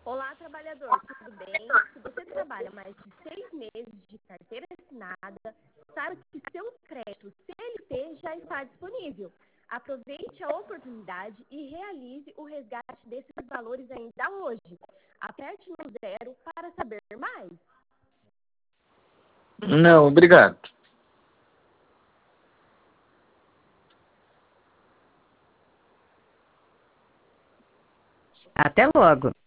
Olá, trabalhador, tudo bem? Se você trabalha mais de 6 meses de carteira assinada, saiba que seu crédito CLT já está disponível. Aproveite a oportunidade e realize o resgate desses valores ainda hoje. Aperte no zero para saber mais. Não, obrigado. Até logo!